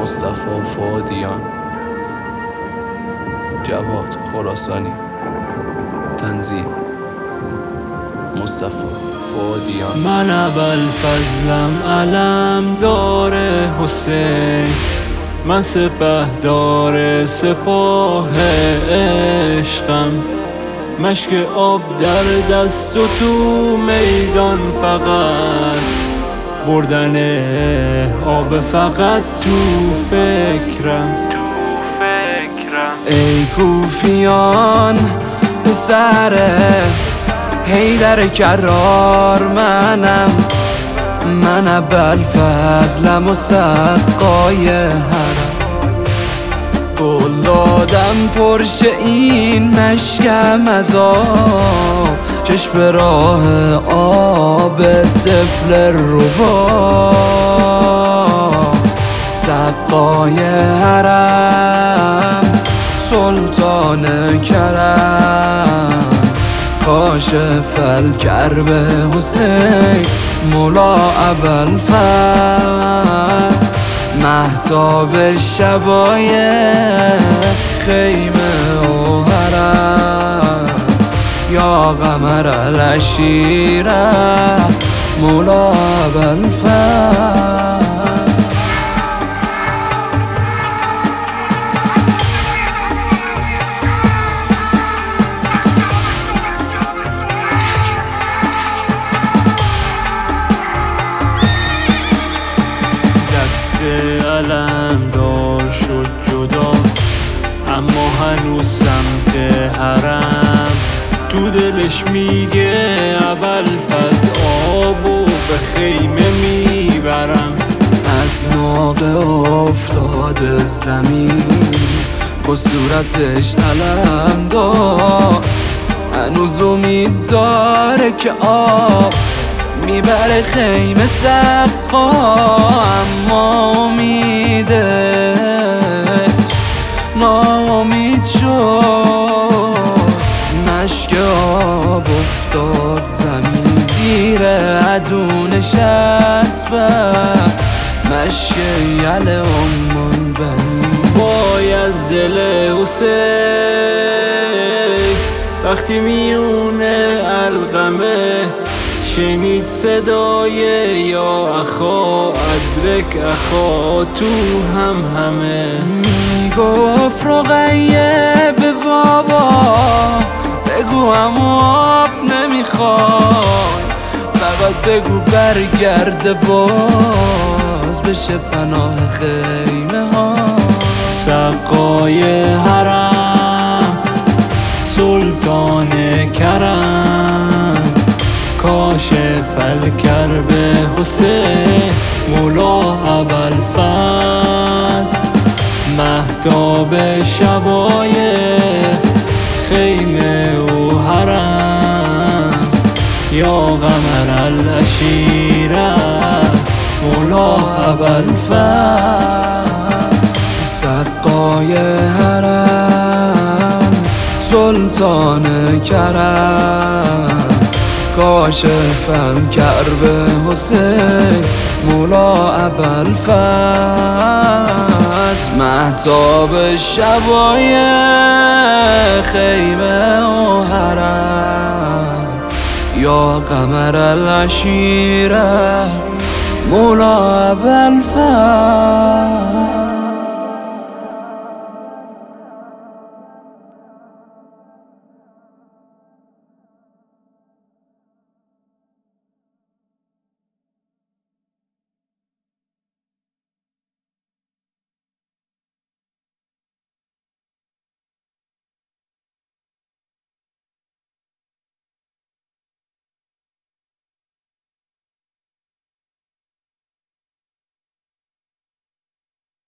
مصطفی فؤادیان، جواد خراسانی. تنظیم مصطفی فؤادیان. من ابوالفضلم علم داره حسین، من سپهدار سپاه عشقم. مشک آب در دست و تو میدان، فقط بردن آب فقط تو فکرم. ای کوفیان پسر حیدر کرار، من ابوالفضلم و سقای حرم. قول دادم پرشه این مشکم از آب، چشم راه آب طفل ربا. سقای حرم سلطان کرم، کاشف الکرب حسین مولا ابوالفضل. مهتاب شبای خیمه و حرم، یا قمر العشیره مولا ابوالفضل. علم دار شد جدا، اما هنوز سمت حرم. تو دلش میگه ابوالفضل آبو به خیمه میبرم. از ناقه افتاد زمین، با صورتش علم دار. هنوز امید داره که آب میبره خیمه سقا، اما امیدش ناامید شد. مشک آب افتاد زمین، تیر عدو نشست بر مشک یل امان بنی. وای از دل حسین وقتی میونه علقمه، شنید صدای یا اخا ادرک اخا تو همه. میگفت رقیه به بابا بگو آب نمیخوای، فقط بگو برگرد باز بشه پناه خیمه ها. سقای حرم سلطان کرم، کاشف الکرب حسین مولا ابوالفضل. مهتاب شبای خیمه و حرم، یا قمر العشیره مولا ابوالفضل. سقای حرم سلطان کرم، کاشف الکرب حسین مولا ابوالفضل. مهتاب شبای خیمه و حرم، یا قمر العشیره مولا ابوالفضل.